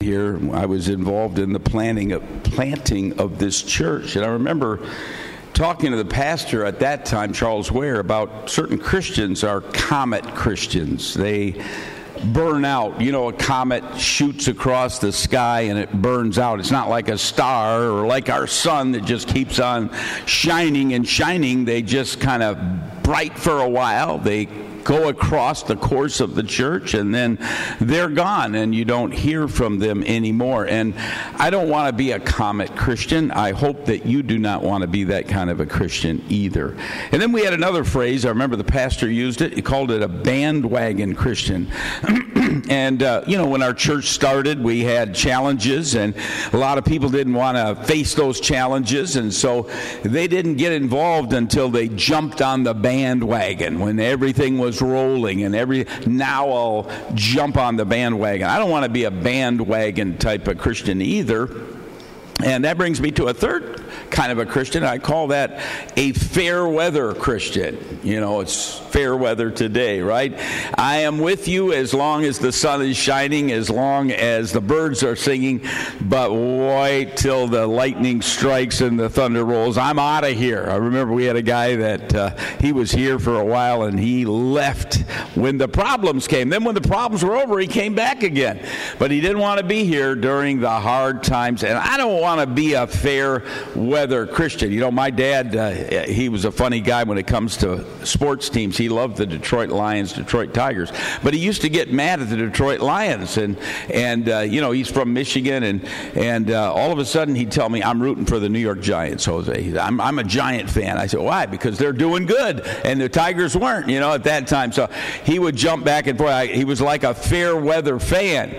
here, I was involved in the planting of this church. And I remember talking to the pastor at that time, Charles Ware, about certain Christians are comet Christians. They burn out. You know, a comet shoots across the sky and it burns out. It's not like a star or like our sun that just keeps on shining and shining. They just kind of bright for a while. They go across the course of the church and then they're gone and you don't hear from them anymore. And I don't want to be a comet Christian. I hope that you do not want to be that kind of a Christian either. And then we had another phrase. I remember the pastor used it. He called it a bandwagon Christian. And, when our church started, we had challenges, and a lot of people didn't want to face those challenges, and so they didn't get involved until they jumped on the bandwagon when everything was rolling, and now I'll jump on the bandwagon. I don't want to be a bandwagon type of Christian either. And that brings me to a third kind of a Christian. I call that a fair weather Christian. You know, it's fair weather today, right? I am with you as long as the sun is shining, as long as the birds are singing, but wait till the lightning strikes and the thunder rolls. I'm out of here. I remember we had a guy that he was here for a while and he left when the problems came. Then when the problems were over, he came back again. But he didn't want to be here during the hard times. And I don't want to be a fair weather Christian. You know, my dad, he was a funny guy when it comes to sports teams. He loved the Detroit Lions, Detroit Tigers, but he used to get mad at the Detroit Lions. And he's from Michigan, and all of a sudden he'd tell me, I'm rooting for the New York Giants, Jose. I'm a Giant fan. I said, why? Because they're doing good, and the Tigers weren't, at that time. So he would jump back and forth. He was like a fair weather fan.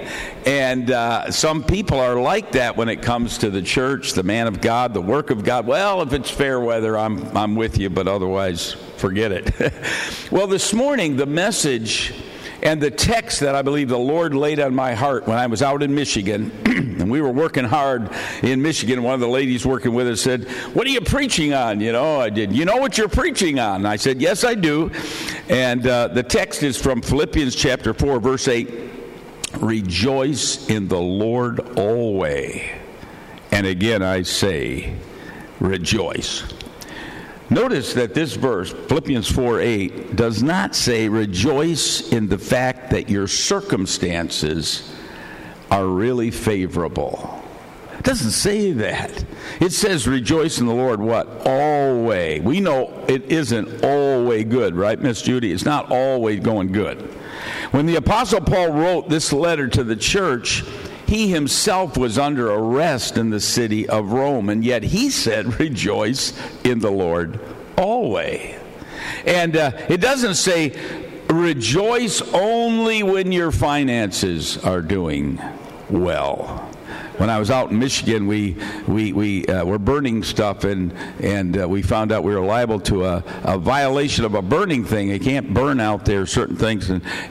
And some people are like that when it comes to the church, the man of God, the work of God. Well, if it's fair weather, I'm with you, but otherwise, forget it. Well, this morning, the message and the text that I believe the Lord laid on my heart when I was out in Michigan, and we were working hard in Michigan, one of the ladies working with us said, what are you preaching on? I did. You know what you're preaching on? And I said, yes, I do. And the text is from Philippians chapter 4, verse 8. Rejoice in the Lord always. And again I say, rejoice. Notice that this verse, Philippians 4:8, does not say rejoice in the fact that your circumstances are really favorable. It doesn't say that. It says rejoice in the Lord what? Always. We know it isn't always good, right, Miss Judy? It's not always going good. When the Apostle Paul wrote this letter to the church, he himself was under arrest in the city of Rome, and yet he said, rejoice in the Lord always. And it doesn't say, rejoice only when your finances are doing well. When I was out in Michigan, we were burning stuff, and we found out we were liable to a violation of a burning thing. You can't burn out there certain things,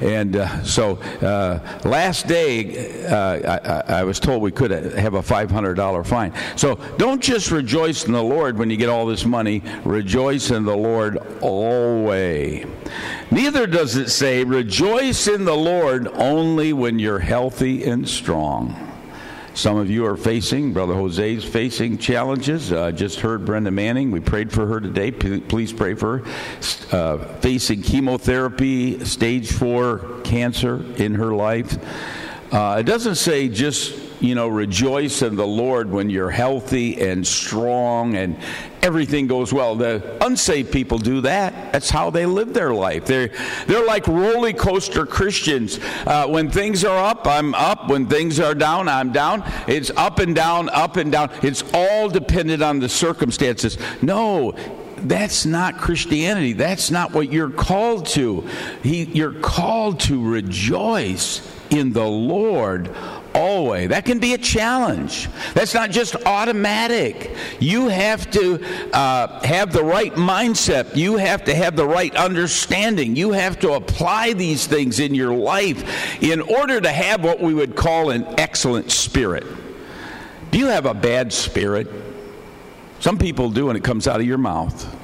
so last day I was told we could have a $500 fine. So don't just rejoice in the Lord when you get all this money. Rejoice in the Lord always. Neither does it say rejoice in the Lord only when you're healthy and strong. Some of you are Brother Jose's facing challenges. Just heard Brenda Manning. We prayed for her today. Please pray for her. Facing chemotherapy, stage 4 cancer in her life. It doesn't say just, rejoice in the Lord when you're healthy and strong and everything goes well. The unsaved people do that. That's how they live their life. They're like roller coaster Christians. When things are up, I'm up. When things are down, I'm down. It's up and down, up and down. It's all dependent on the circumstances. No, that's not Christianity. That's not what you're called to. You're called to rejoice in the Lord always. That can be a challenge. That's not just automatic. You have to have the right mindset. You have to have the right understanding. You have to apply these things in your life in order to have what we would call an excellent spirit. Do you have a bad spirit? Some people do, and it comes out of your mouth.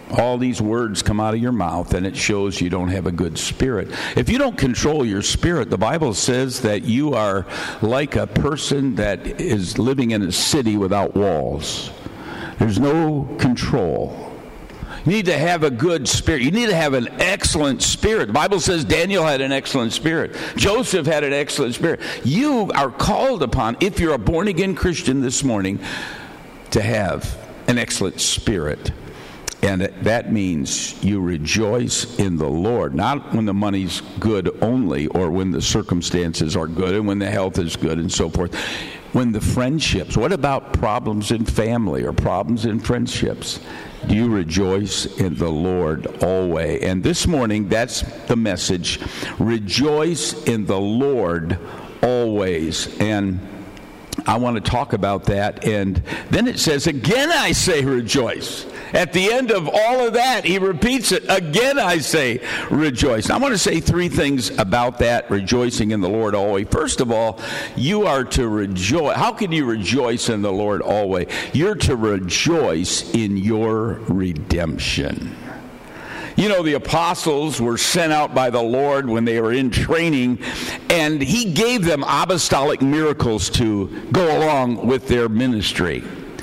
All these words come out of your mouth, and it shows you don't have a good spirit. If you don't control your spirit, the Bible says that you are like a person that is living in a city without walls. There's no control. You need to have a good spirit. You need to have an excellent spirit. The Bible says Daniel had an excellent spirit. Joseph had an excellent spirit. You are called upon, if you're a born-again Christian this morning, to have an excellent spirit. And that means you rejoice in the Lord, not when the money's good only or when the circumstances are good and when the health is good and so forth. When the friendships, what about problems in family or problems in friendships? Do you rejoice in the Lord always? And this morning, that's the message. Rejoice in the Lord always. And I want to talk about that. And then it says, again I say rejoice. At the end of all of that, he repeats it. Again I say rejoice. I want to say three things about that, rejoicing in the Lord always. First of all, you are to rejoice. How can you rejoice in the Lord always? You're to rejoice in your redemption. You know, the apostles were sent out by the Lord when they were in training, and he gave them apostolic miracles to go along with their ministry.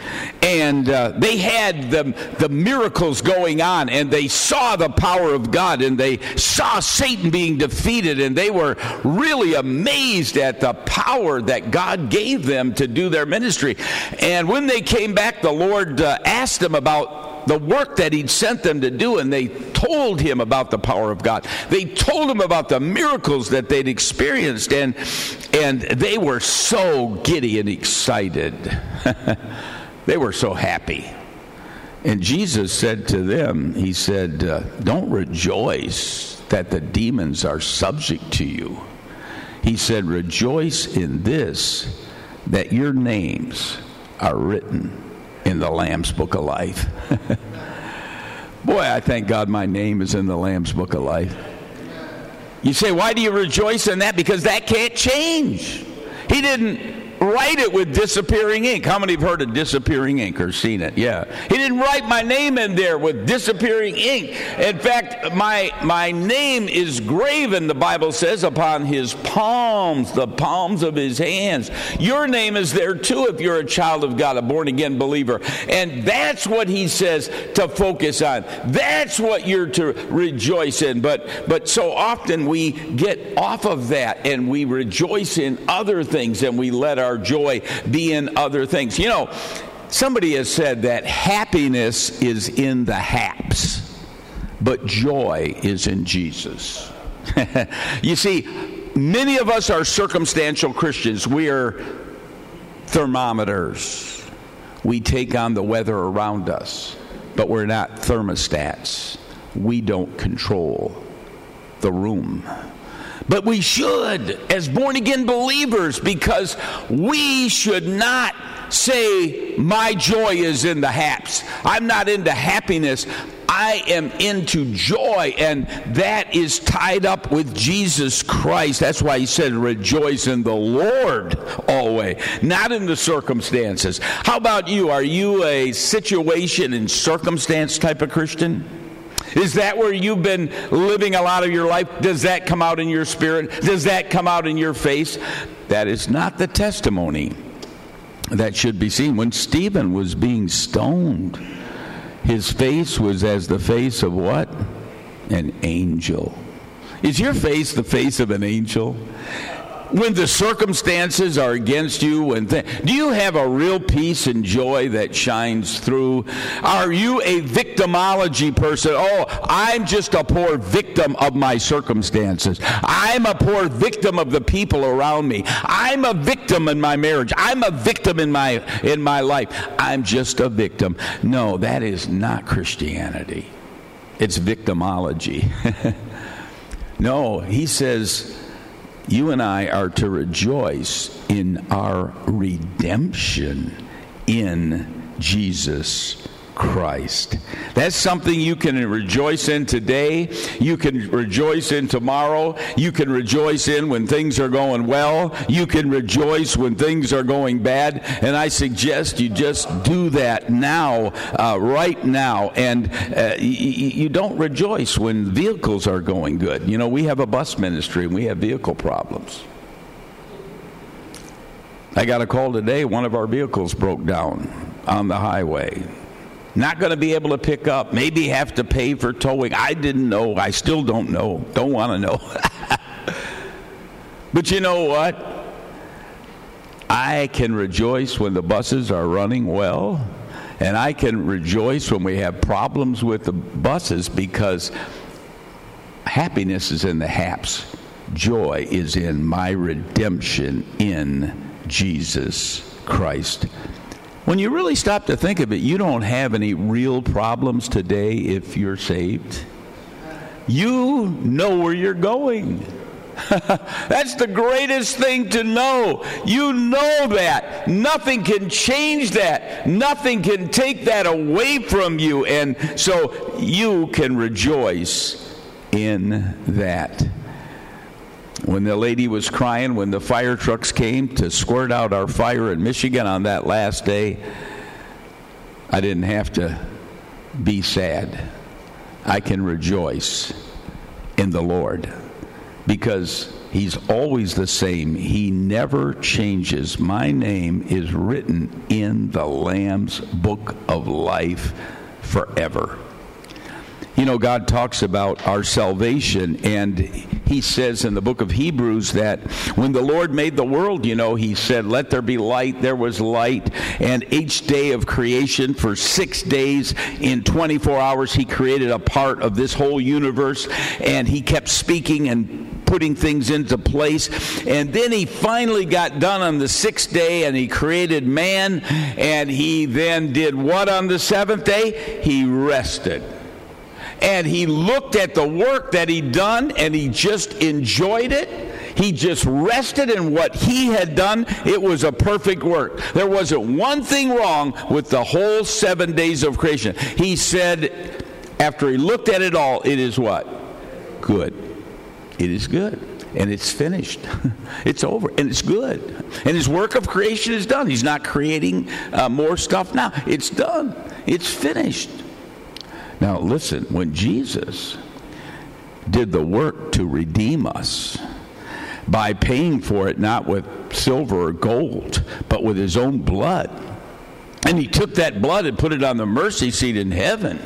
And they had the miracles going on, and they saw the power of God, and they saw Satan being defeated, and they were really amazed at the power that God gave them to do their ministry. And when they came back, the Lord asked them about the work that he'd sent them to do, and they told him about the power of God. They told him about the miracles that they'd experienced, and they were so giddy and excited. They were so happy. And Jesus said to them, he said, don't rejoice that the demons are subject to you. He said, rejoice in this, that your names are written in the Lamb's Book of Life. Boy, I thank God my name is in the Lamb's Book of Life. You say, why do you rejoice in that? Because that can't change. He didn't write it with disappearing ink. How many have heard of disappearing ink or seen it? Yeah. He didn't write my name in there with disappearing ink. In fact, my name is graven, the Bible says, upon his palms, the palms of his hands. Your name is there too if you're a child of God, a born-again believer. And that's what he says to focus on. That's what you're to rejoice in. But so often we get off of that and we rejoice in other things, and we let our joy be in other things. You know, somebody has said that happiness is in the haps, but joy is in Jesus. You see, many of us are circumstantial Christians. We are thermometers. We take on the weather around us, but we're not thermostats. We don't control the room. But we should, as born-again believers, because we should not say, my joy is in the haps. I'm not into happiness. I am into joy, and that is tied up with Jesus Christ. That's why he said, rejoice in the Lord always, not in the circumstances. How about you? Are you a situation and circumstance type of Christian? Is that where you've been living a lot of your life? Does that come out in your spirit? Does that come out in your face? That is not the testimony that should be seen. When Stephen was being stoned, his face was as the face of what? An angel. Is your face the face of an angel? When the circumstances are against you, do you have a real peace and joy that shines through? Are you a victimology person? Oh, I'm just a poor victim of my circumstances. I'm a poor victim of the people around me. I'm a victim in my marriage. I'm a victim in my life. I'm just a victim. No, that is not Christianity. It's victimology. No, he says, you and I are to rejoice in our redemption in Jesus Christ. That's something you can rejoice in today. You can rejoice in tomorrow. You can rejoice in when things are going well. You can rejoice when things are going bad. And I suggest you just do that now, right now. And you don't rejoice when vehicles are going good. You know, we have a bus ministry and we have vehicle problems. I got a call today, one of our vehicles broke down on the highway. Not going to be able to pick up. Maybe have to pay for towing. I didn't know. I still don't know. Don't want to know. But you know what? I can rejoice when the buses are running well. And I can rejoice when we have problems with the buses, because happiness is in the haps. Joy is in my redemption in Jesus Christ. When you really stop to think of it, you don't have any real problems today if you're saved. You know where you're going. That's the greatest thing to know. You know that. Nothing can change that. Nothing can take that away from you. And so you can rejoice in that. When the lady was crying, when the fire trucks came to squirt out our fire in Michigan on that last day, I didn't have to be sad. I can rejoice in the Lord, because He's always the same. He never changes. My name is written in the Lamb's book of life forever. You know, God talks about our salvation, and He says in the book of Hebrews that when the Lord made the world, you know, He said, let there be light. There was light. And each day of creation, for 6 days, in 24 hours, He created a part of this whole universe, and He kept speaking and putting things into place. And then He finally got done on the 6th day, and He created man, and He then did what on the 7th day? He rested. And He looked at the work that He'd done, and He just enjoyed it. He just rested in what He had done. It was a perfect work. There wasn't one thing wrong with the whole 7 days of creation. He said, after He looked at it all, it is what? Good. It is good. And it's finished. It's over. And it's good. And His work of creation is done. He's not creating more stuff now. It's done. It's finished. Now listen, when Jesus did the work to redeem us by paying for it not with silver or gold, but with His own blood, and He took that blood and put it on the mercy seat in heaven,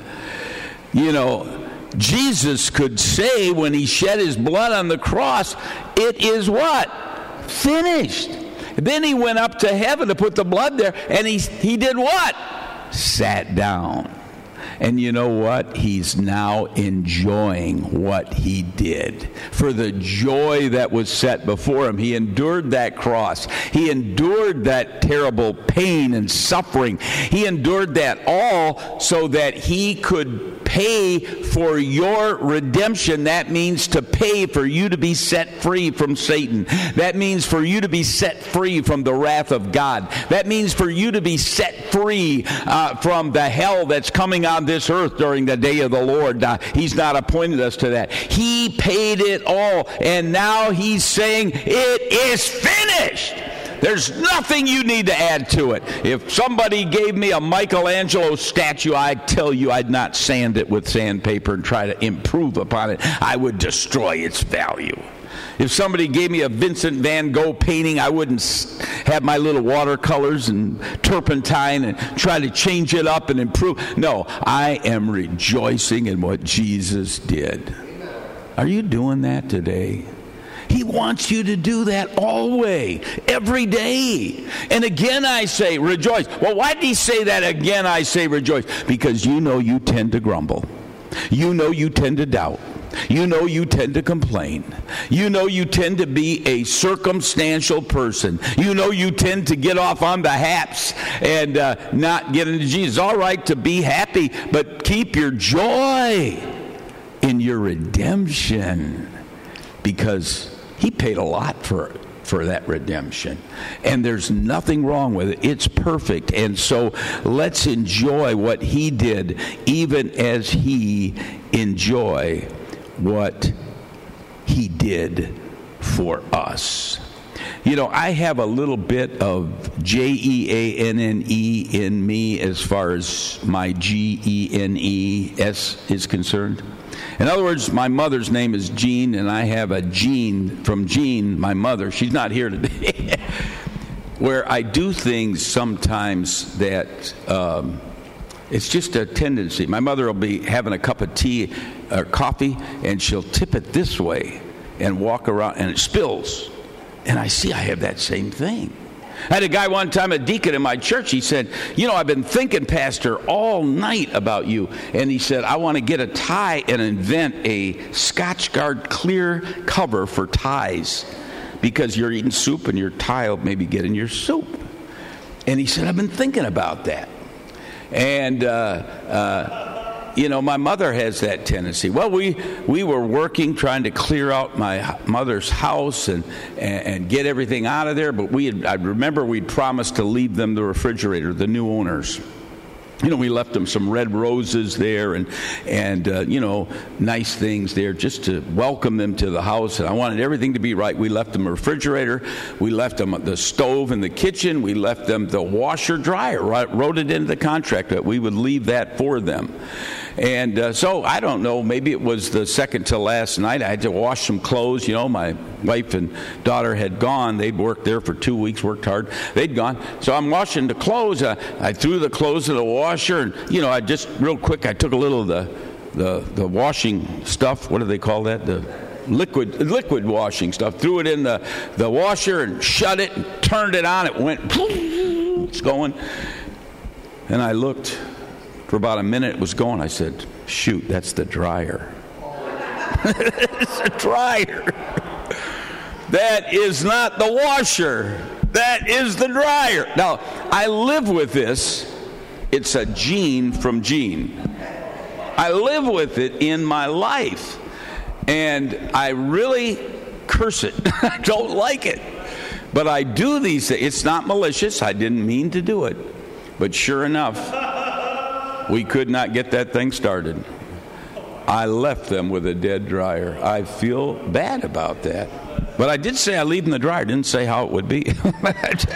you know, Jesus could say when He shed His blood on the cross, it is what? Finished. Then He went up to heaven to put the blood there, and he did what? Sat down. And you know what? He's now enjoying what He did. For the joy that was set before Him, He endured that cross. He endured that terrible pain and suffering. He endured that all so that He could pay for your redemption. That means to pay for you to be set free from Satan. That means for you to be set free from the wrath of God. That means for you to be set free from the hell that's coming on this earth during the day of the Lord. He's not appointed us to that. He paid it all, and now He's saying it is finished. There's nothing you need to add to it. If somebody gave me a Michelangelo statue, I'd tell you I'd not sand it with sandpaper and try to improve upon it. I would destroy its value. If somebody gave me a Vincent van Gogh painting, I wouldn't have my little watercolors and turpentine and try to change it up and improve. No, I am rejoicing in what Jesus did. Are you doing that today? He wants you to do that always, every day. And again I say, rejoice. Well, why did He say that again I say rejoice? Because you know you tend to grumble. You know you tend to doubt. You know you tend to complain. You know you tend to be a circumstantial person. You know you tend to get off on the haps and not get into Jesus. It's all right to be happy, but keep your joy in your redemption, because He paid a lot for for that redemption. And there's nothing wrong with it. It's perfect. And so let's enjoy what he did, even as he enjoy what he did for us. You know, I have a little bit of Jeanne in me as far as my Genes is concerned. In other words, my mother's name is Jean, and I have a gene from Jean, my mother. She's not here today. Where I do things sometimes that it's just a tendency. My mother will be having a cup of tea or coffee, and she'll tip it this way and walk around, and it spills. And I see I have that same thing. I had a guy one time, a deacon in my church, he said, you know, I've been thinking, Pastor, all night about you. And he said, I want to get a tie and invent a Scotchgard clear cover for ties, because you're eating soup and your tie will maybe get in your soup. And he said, I've been thinking about that. And, you know, my mother has that tendency. Well, we were working, trying to clear out my mother's house and get everything out of there. But I remember we'd promised to leave them the refrigerator, the new owners. You know, we left them some red roses there and you know, nice things there just to welcome them to the house. And I wanted everything to be right. We left them a refrigerator. We left them the stove in the kitchen. We left them the washer dryer. Wrote it into the contract that we would leave that for them. And so, I don't know, maybe it was the second to last night. I had to wash some clothes. You know, my wife and daughter had gone. They'd worked there for 2 weeks, worked hard. They'd gone. So I'm washing the clothes. I threw the clothes in the washer. And, you know, I just, real quick, I took a little of the washing stuff. What do they call that? The liquid washing stuff. Threw it in the washer and shut it and turned it on. It went, it's going. And I looked. For about a minute, it was going. I said, shoot, that's the dryer. It's a dryer. That is not the washer. That is the dryer. Now, I live with this. It's a gene from Jean. I live with it in my life. And I really curse it. I don't like it. But I do these things. It's not malicious. I didn't mean to do it. But sure enough, we could not get that thing started. I left them with a dead dryer. I feel bad about that. But I did say I leave in the dryer. I didn't say how it would be. But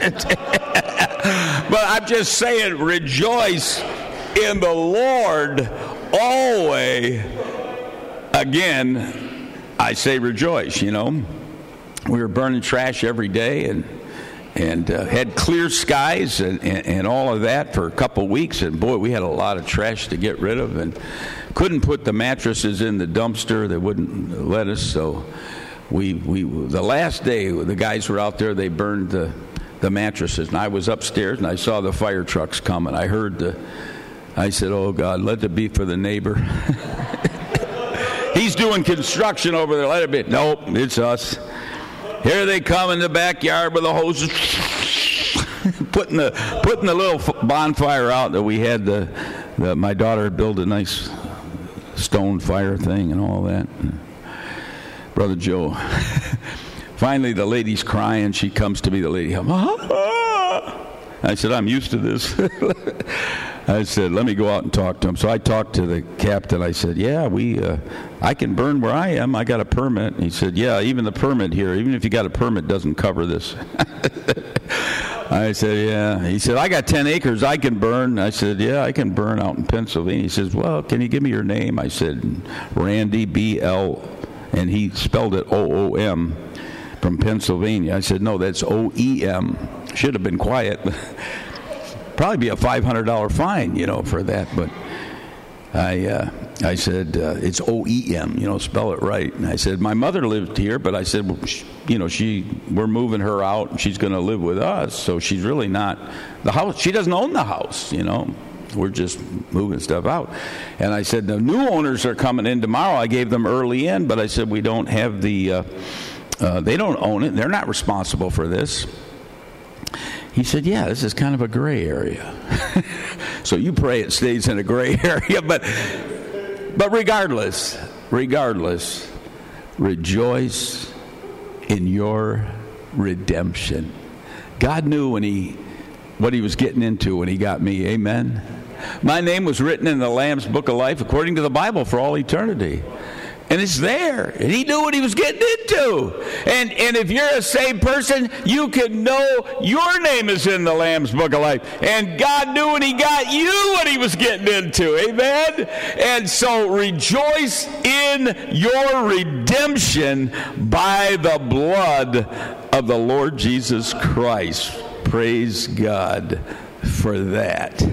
I'm just saying, rejoice in the Lord always. Again, I say rejoice, you know. We were burning trash every day and had clear skies and all of that for a couple weeks. And boy, we had a lot of trash to get rid of, and couldn't put the mattresses in the dumpster. They wouldn't let us. So we the last day the guys were out there, they burned the mattresses, and I was upstairs and I saw the fire trucks coming. I said, oh God, let it be for the neighbor. He's doing construction over there. Let it be. Nope, it's us. Here they come in the backyard with the hoses, putting the little bonfire out that we had. My daughter built a nice stone fire thing and all that. Brother Joe. Finally, the lady's crying. She comes to me. The lady, I said, I'm used to this. I said, let me go out and talk to him. So I talked to the captain. I said, yeah, I can burn where I am. I got a permit. And he said, yeah, even the permit here, even if you got a permit, doesn't cover this. I said, yeah. He said, I got 10 acres I can burn. I said, yeah, I can burn out in Pennsylvania. He says, well, can you give me your name? I said, Randy, B-L, and he spelled it O-O-M, from Pennsylvania. I said, no, that's O-E-M. Should have been quiet. Probably be a $500 fine, you know, for that. But I said, it's O-E-M, spell it right. And I said, my mother lived here, but I said, well, we're moving her out, and she's going to live with us. So she's really not the house. She doesn't own the house, We're just moving stuff out. And I said, the new owners are coming in tomorrow. I gave them early in, but I said, we don't have the, they don't own it. They're not responsible for this. He said, yeah, this is kind of a gray area. So you pray it stays in a gray area. But regardless, rejoice in your redemption. God knew what he was getting into when he got me. Amen. My name was written in the Lamb's Book of Life according to the Bible for all eternity. And it's there. And he knew what he was getting into. And if you're a saved person, you can know your name is in the Lamb's Book of Life. And God knew when he got you what he was getting into. Amen? And so rejoice in your redemption by the blood of the Lord Jesus Christ. Praise God for that.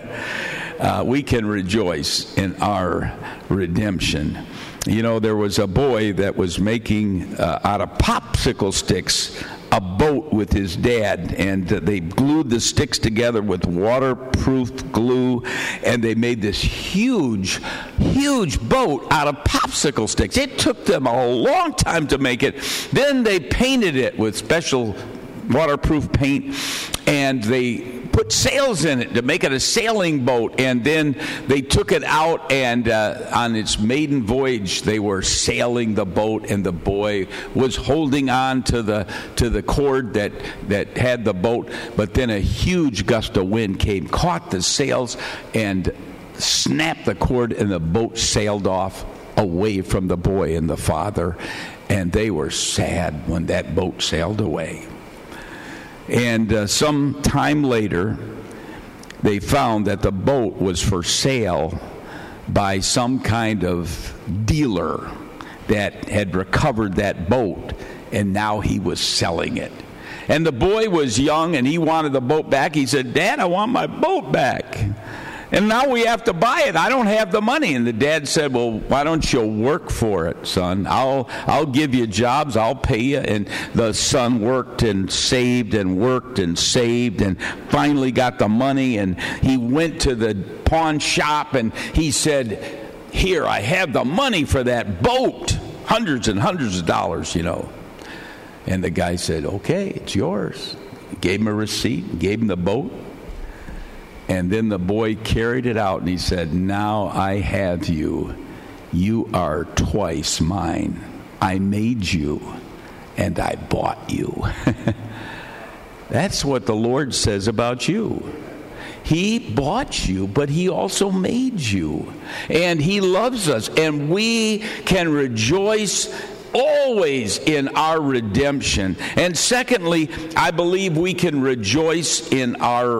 We can rejoice in our redemption. You know, there was a boy that was making out of popsicle sticks a boat with his dad, and they glued the sticks together with waterproof glue, and they made this huge boat out of popsicle sticks. It took them a long time to make it. Then they painted it with special waterproof paint, and they put sails in it to make it a sailing boat. And then they took it out, and on its maiden voyage they were sailing the boat, and the boy was holding on to the cord that had the boat. But then a huge gust of wind came, caught the sails, and snapped the cord, and the boat sailed off away from the boy and the father. And they were sad when that boat sailed away. And some time later, they found that the boat was for sale by some kind of dealer that had recovered that boat, and now he was selling it. And the boy was young, and he wanted the boat back. He said, "Dad, I want my boat back. And now we have to buy it. I don't have the money." And the dad said, "Well, why don't you work for it, son? I'll give you jobs. I'll pay you." And the son worked and saved and worked and saved and finally got the money. And he went to the pawn shop and he said, "Here, I have the money for that boat." Hundreds and hundreds of dollars, you know. And the guy said, "Okay, it's yours." He gave him a receipt, gave him the boat. And then the boy carried it out and he said, "Now I have you. You are twice mine. I made you and I bought you." That's what the Lord says about you. He bought you, but he also made you. And he loves us. And we can rejoice always in our redemption. And secondly, I believe we can rejoice in our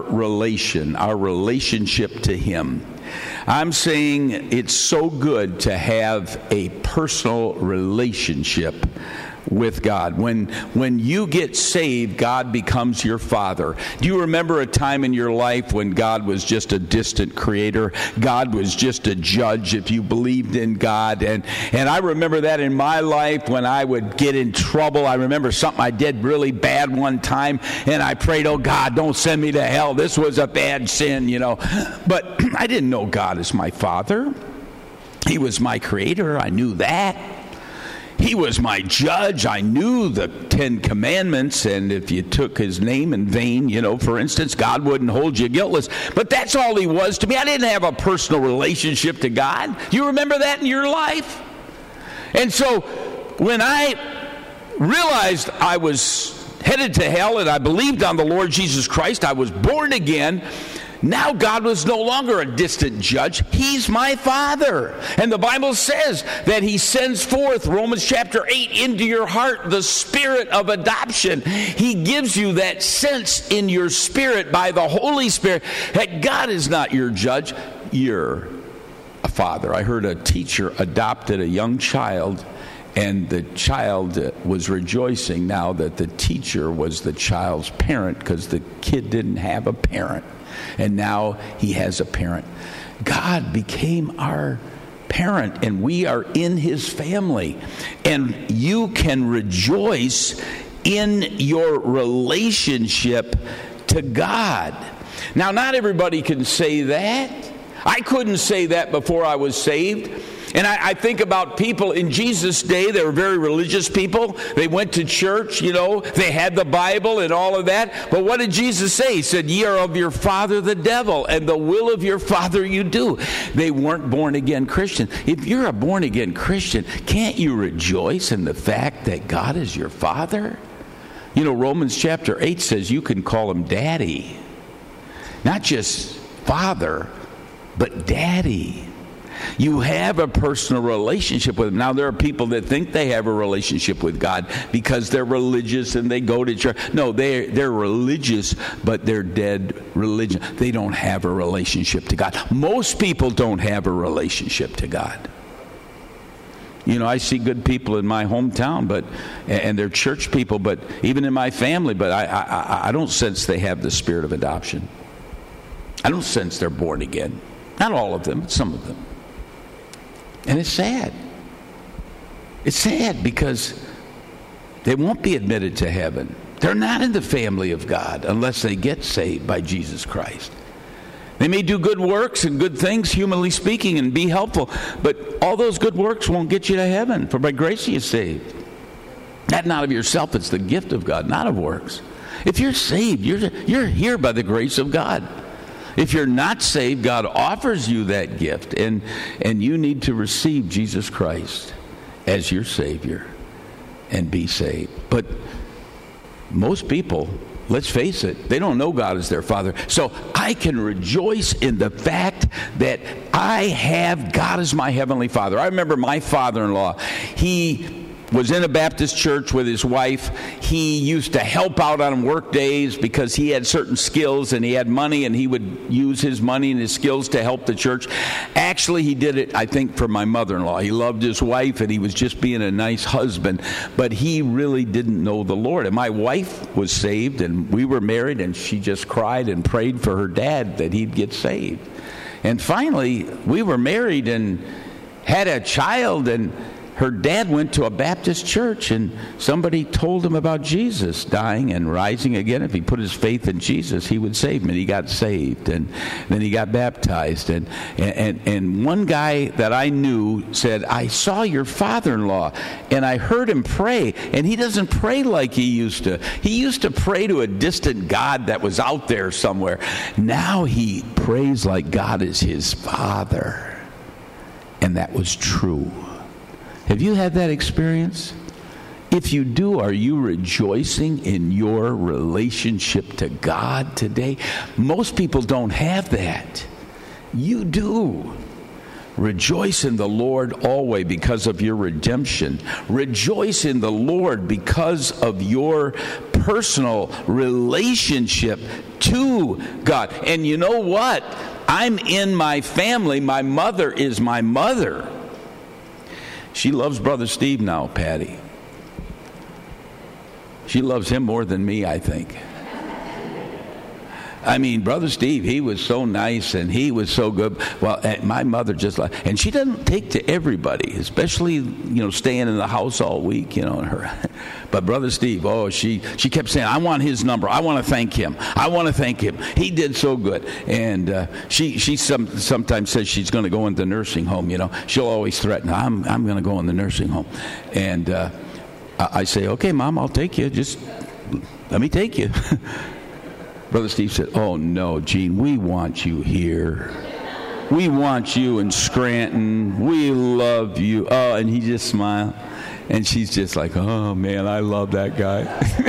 relationship to him. I'm saying it's so good to have a personal relationship with God. When you get saved, God becomes your father. Do you remember a time in your life when God was just a distant creator? God was just a judge if you believed in God. And I remember that in my life when I would get in trouble. I remember something I did really bad one time, and I prayed, "Oh God, don't send me to hell. This was a bad sin, you know." But I didn't know God as my father. He was my creator. I knew that. He was my judge. I knew the 10 Commandments, and if you took his name in vain, you know, for instance, God wouldn't hold you guiltless. But that's all he was to me. I didn't have a personal relationship to God. You remember that in your life? And so when I realized I was headed to hell and I believed on the Lord Jesus Christ, I was born again. Now God was no longer a distant judge. He's my father. And the Bible says that he sends forth, Romans chapter 8, into your heart the spirit of adoption. He gives you that sense in your spirit by the Holy Spirit that God is not your judge. You're a father. I heard a teacher adopted a young child, and the child was rejoicing now that the teacher was the child's parent because the kid didn't have a parent. And now he has a parent. God became our parent, and we are in his family. And you can rejoice in your relationship to God. Now, not everybody can say that. I couldn't say that before I was saved. And I think about people in Jesus' day. They were very religious people. They went to church, you know. They had the Bible and all of that. But what did Jesus say? He said, "Ye are of your father the devil, and the will of your father you do." They weren't born-again Christians. If you're a born-again Christian, can't you rejoice in the fact that God is your father? You know, Romans chapter 8 says you can call him daddy. Not just father, but daddy. You have a personal relationship with him. Now, there are people that think they have a relationship with God because they're religious and they go to church. No, they're religious, but they're dead religion. They don't have a relationship to God. Most people don't have a relationship to God. You know, I see good people in my hometown, and they're church people, but even in my family, but I don't sense they have the spirit of adoption. I don't sense they're born again. Not all of them, but some of them. And it's sad. It's sad because they won't be admitted to heaven. They're not in the family of God unless they get saved by Jesus Christ. They may do good works and good things, humanly speaking, and be helpful, but all those good works won't get you to heaven. For by grace you are saved. That not of yourself, it's the gift of God, not of works. If you're saved, you're here by the grace of God. If you're not saved, God offers you that gift, and you need to receive Jesus Christ as your Savior and be saved. But most people, let's face it, they don't know God as their Father. So I can rejoice in the fact that I have God as my Heavenly Father. I remember my father-in-law. He was in a Baptist church with his wife. He used to help out on work days because he had certain skills and he had money, and he would use his money and his skills to help the church. Actually, he did it, I think, for my mother-in-law. He loved his wife and he was just being a nice husband, but he really didn't know the Lord. And my wife was saved and we were married, and she just cried and prayed for her dad that he'd get saved. And finally, we were married and had a child, and her dad went to a Baptist church, and somebody told him about Jesus dying and rising again. If he put his faith in Jesus, he would save him. And he got saved, and then he got baptized. And one guy that I knew said, I saw your father-in-law, and I heard him pray, and he doesn't pray like he used to. He used to pray to a distant God that was out there somewhere. Now he prays like God is his Father. And that was true. Have you had that experience? If you do, are you rejoicing in your relationship to God today? Most people don't have that. You do. Rejoice in the Lord always because of your redemption. Rejoice in the Lord because of your personal relationship to God. And you know what? I'm in my family. My mother is my mother. She loves Brother Steve now, Patty. She loves him more than me, I think. I mean, Brother Steve, he was so nice and he was so good. Well, my mother just like, and she doesn't take to everybody, especially, staying in the house all week, her. But Brother Steve, she kept saying, I want his number. I want to thank him. I want to thank him. He did so good. And she sometimes says she's going to go into the nursing home, She'll always threaten, I'm going to go in the nursing home. And I say, okay, Mom, I'll take you. Just let me take you. Brother Steve said, oh, no, Gene, we want you here. We want you in Scranton. We love you. Oh, and he just smiled. And she's just like, oh, man, I love that guy.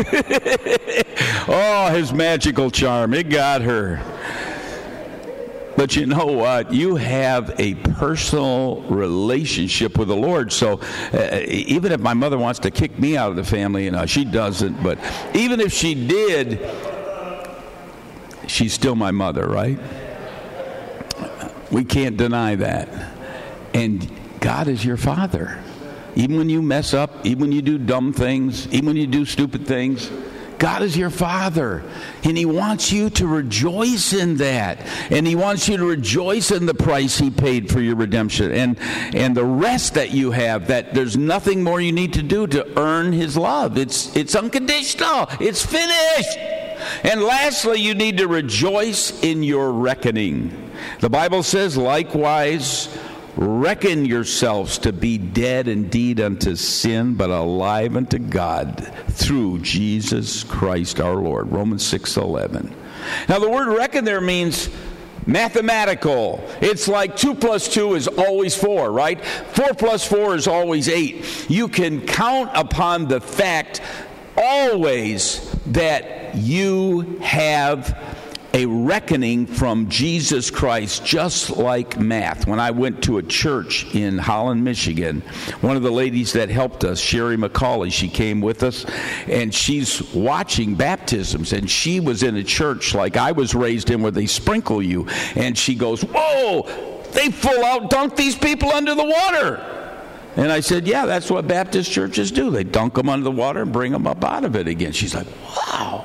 Oh, his magical charm. It got her. But you know what? You have a personal relationship with the Lord. So even if my mother wants to kick me out of the family, she doesn't. But even if she did, she's still my mother, right? We can't deny that. And God is your Father. Even when you mess up, even when you do dumb things, even when you do stupid things, God is your Father. And He wants you to rejoice in that. And He wants you to rejoice in the price He paid for your redemption. And the rest that you have, that there's nothing more you need to do to earn His love. It's unconditional. It's finished. And lastly, you need to rejoice in your reckoning. The Bible says, likewise, reckon yourselves to be dead indeed unto sin, but alive unto God through Jesus Christ our Lord. Romans 6:11. Now the word reckon there means mathematical. It's like 2 plus 2 is always 4, right? 4 plus 4 is always 8. You can count upon the fact always that you have a reckoning from Jesus Christ, just like math. When I went to a church in Holland, Michigan, one of the ladies that helped us, Sherry McCauley, she came with us, and she's watching baptisms, and she was in a church like I was raised in where they sprinkle you, and she goes, "Whoa, they full out dunk these people under the water." And I said, "Yeah, that's what Baptist churches do. They dunk them under the water and bring them up out of it again." She's like, "Wow."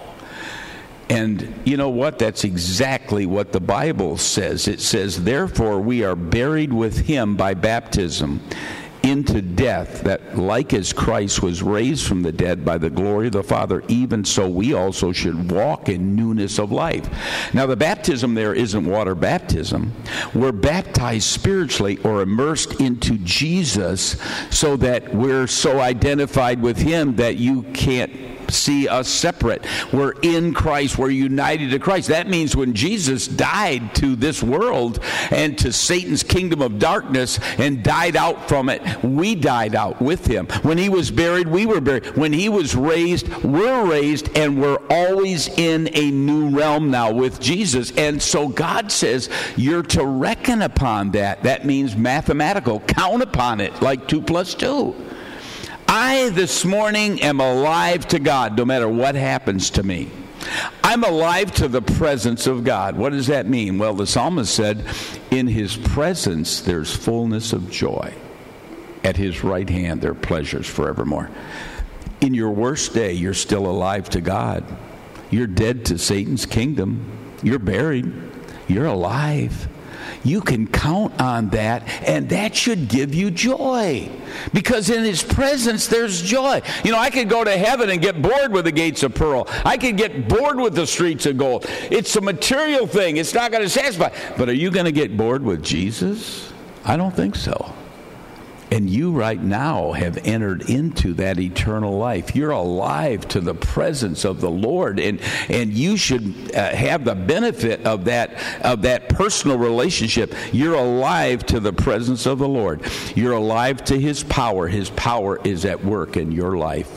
And you know what? That's exactly what the Bible says. It says, "Therefore we are buried with him by baptism into death, that like as Christ was raised from the dead by the glory of the Father, even so we also should walk in newness of life." Now the baptism there isn't water baptism. We're baptized spiritually or immersed into Jesus so that we're so identified with him that you can't see us separate. We're in Christ. We're united to Christ. That means when Jesus died to this world and to Satan's kingdom of darkness and died out from it, we died out with him. When he was buried, we were buried. When he was raised, we're raised, and we're always in a new realm now with Jesus. And so God says you're to reckon upon that. That means mathematical. Count upon it like 2 + 2. I, this morning, am alive to God no matter what happens to me. I'm alive to the presence of God. What does that mean? Well, the psalmist said, in his presence there's fullness of joy. At his right hand there are pleasures forevermore. In your worst day, you're still alive to God. You're dead to Satan's kingdom. You're buried. You're alive. You can count on that, and that should give you joy. Because in his presence, there's joy. You know, I could go to heaven and get bored with the gates of pearl. I could get bored with the streets of gold. It's a material thing. It's not going to satisfy. But are you going to get bored with Jesus? I don't think so. And you right now have entered into that eternal life. You're alive to the presence of the Lord, and you should have the benefit of that personal relationship. You're alive to the presence of the Lord. You're alive to his power. His power is at work in your life.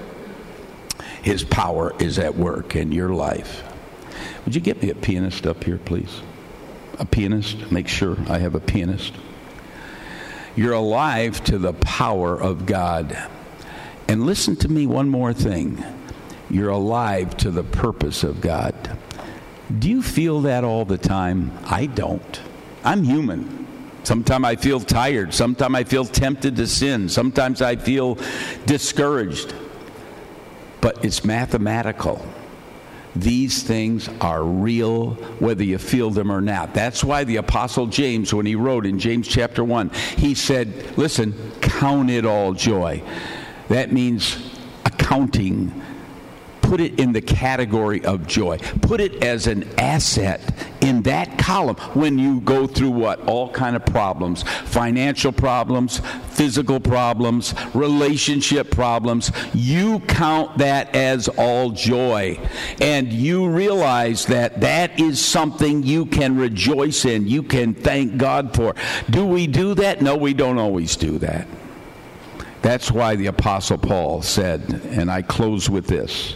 His power is at work in your life. Would you get me a pianist up here, please? A pianist? Make sure I have a pianist. You're alive to the power of God. And listen to me one more thing. You're alive to the purpose of God. Do you feel that all the time? I don't. I'm human. Sometimes I feel tired. Sometimes I feel tempted to sin. Sometimes I feel discouraged. But it's mathematical. These things are real, whether you feel them or not. That's why the Apostle James, when he wrote in James chapter 1, he said, listen, count it all joy. That means accounting. Put it in the category of joy. Put it as an asset in that column when you go through what? All kind of problems. Financial problems, physical problems, relationship problems. You count that as all joy. And you realize that that is something you can rejoice in. You can thank God for. Do we do that? No, we don't always do that. That's why the Apostle Paul said, and I close with this,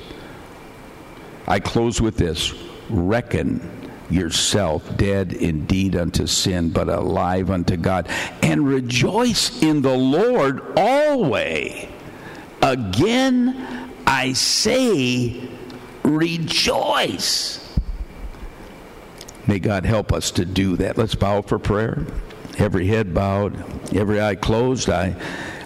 reckon yourself dead indeed unto sin, but alive unto God, and rejoice in the Lord always. Again, I say, rejoice. May God help us to do that. Let's bow for prayer. Every head bowed, every eye closed.